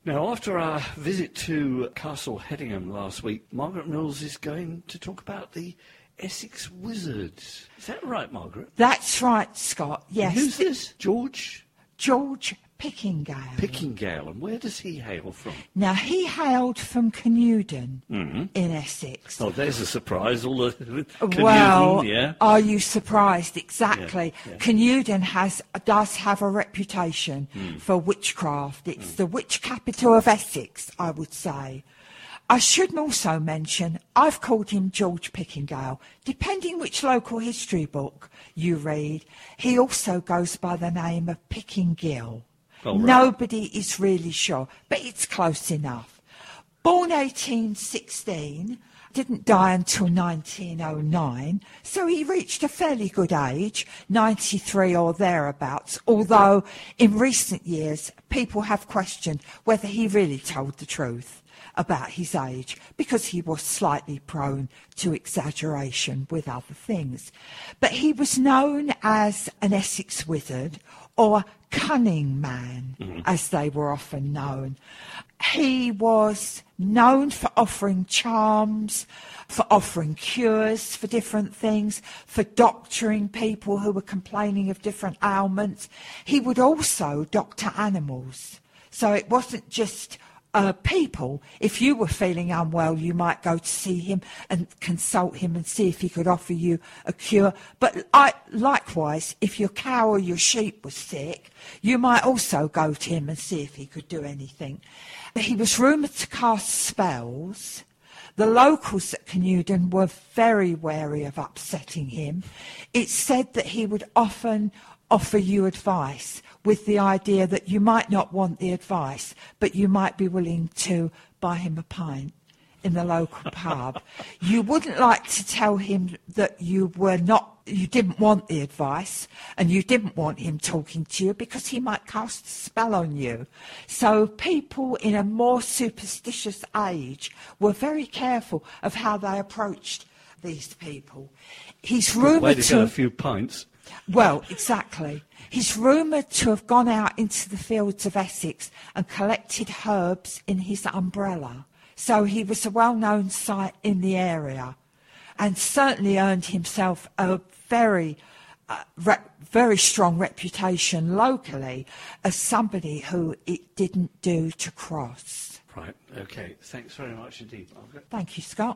Now, after our visit to Castle Hedingham last week, Margaret Mills is going to talk about the Essex Wizards. Is that right, Margaret? That's right, Scott, yes. And who's this? George Pickingale. Pickingale, and where does he hail from? Now, he hailed from Canewdon in Essex. Oh, there's a surprise. All the Well, yeah. are you surprised? Exactly. Yeah. Canewdon does have a reputation for witchcraft. It's the witch capital of Essex, I would say. I should also mention, I've called him George Pickingale. Depending which local history book you read, he also goes by the name of Pickingill. Oh, right. Nobody is really sure, but it's close enough. Born 1816, didn't die until 1909, so he reached a fairly good age, 93 or thereabouts, although in recent years people have questioned whether he really told the truth about his age, because he was slightly prone to exaggeration with other things. But he was known as an Essex wizard, or cunning man, as they were often known. He was known for offering charms, for offering cures for different things, for doctoring people who were complaining of different ailments. He would also doctor animals. So it wasn't just people. If you were feeling unwell, you might go to see him and consult him and see if he could offer you a cure. But likewise, if your cow or your sheep was sick, you might also go to him and see if he could do anything. He was rumoured to cast spells. The locals at Canewdon were very wary of upsetting him. It's said that he would often offer you advice with the idea that you might not want the advice, but you might be willing to buy him a pint in the local pub. You wouldn't like to tell him that you didn't want the advice and you didn't want him talking to you because he might cast a spell on you. So people in a more superstitious age were very careful of how they approached these people. He's rumoured Way to get a few pints. Well, exactly. He's rumoured to have gone out into the fields of Essex and collected herbs in his umbrella. So he was a well-known sight in the area and certainly earned himself a very strong reputation locally as somebody who it didn't do to cross. Right, okay. Thanks very much indeed, Margaret. Thank you, Scott.